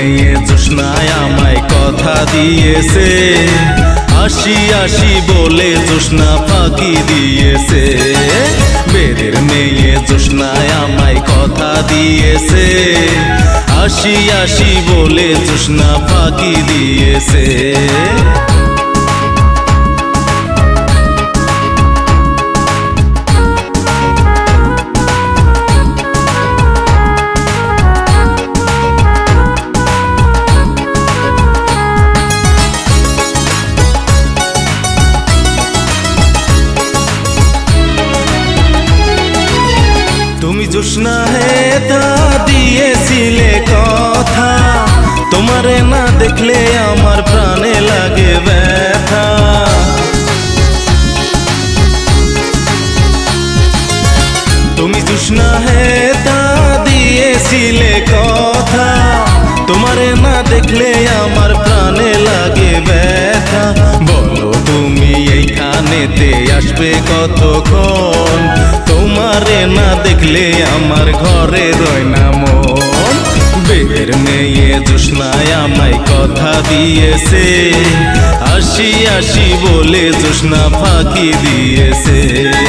মেয়ে জোসনায় আমায় কথা দিয়েছে, আসি আসি বলে জোসনা ফাঁকি দিয়েছে। বেদের মেয়ে জোসনায় আমায় কথা দিয়েছে, আসি আসি বলে জোসনা ফাঁকি দিয়েছে। তুমি জোসনা হেতা দিয়েছিলে কথা, তোমারে না দেখলে আমার প্রাণে লাগে ব্যথা। তুমি জোসনা হেতা দিয়েছিলে কথা, তোমারে না দেখলে আমার প্রাণে লাগে ব্যথা। বলো তুমি এইখানেতে আসবে কতক্ষণ, তোমারে না দেখলে আমার ঘরে রয় না মন। বেদের মেয়ে জোসনায় আমায় কথা দিয়েছে, আসি আসি বলে জোসনা ফাঁকি দিয়েছে।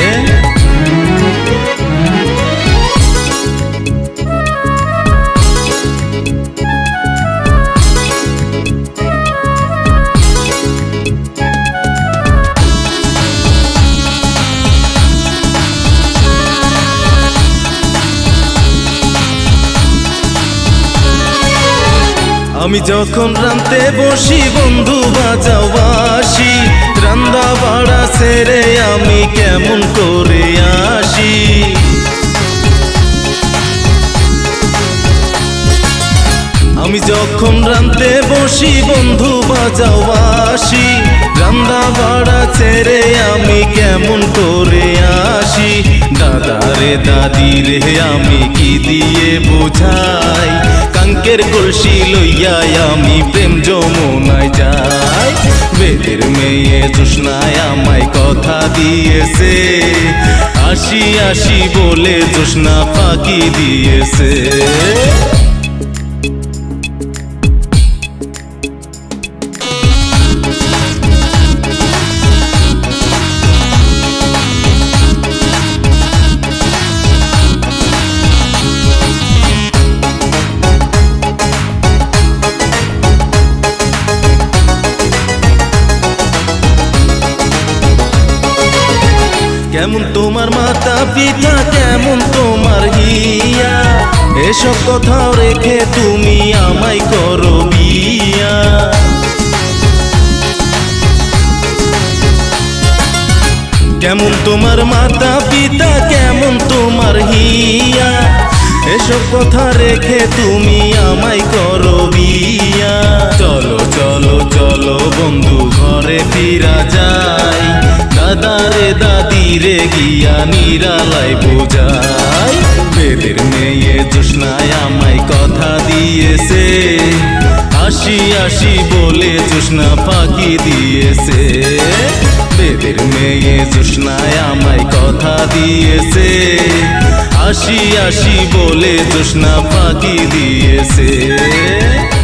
আমি যখন রান্তে বসি বন্ধু বাজাও বাঁশি, রান্দা বাড়া ছেড়ে আমি কেমন করে আসি। আমি যখন রান্তে বসি বন্ধু বাজাও বাঁশি, রান্দা বাড়া ছেড়ে আমি কেমন করে আসি। দাদারে দাদিরে আমি কি দিয়ে বোঝাই, কাঙ্কের কলসি লইয়াই আমি প্রেম যমুনায় যাই। বেদের মেয়ে জোসনায় আমায় কথা দিয়েছে, আসি আসি বলে জোসনা ফাঁকি দিয়েছে। কেমন তোমার মাতা পিতা, কেমন তোমার হিয়া, এসব কথাও রেখে তুমি আমায় করো বিয়া। কেমন তোমার মাতা পিতা, কেমন তোমার হিয়া, এসব কথা রেখে তুমি আমায় করো বিয়া। চলো চলো চলো বন্ধু ঘরে ফিরা যাই, দাদারে দাদিরে গিয়া নিরালায় বোঝাই। বেদের মেয়ে জোসনায় আমায় কথা দিয়েছে, আসি আসি বলে জোসনা ফাঁকি দিয়েছে। বেদের মেয়ে জোসনায় আমায় কথা দিয়েছে, আসি আসি বলে জোসনা ফাঁকি দিয়েছে।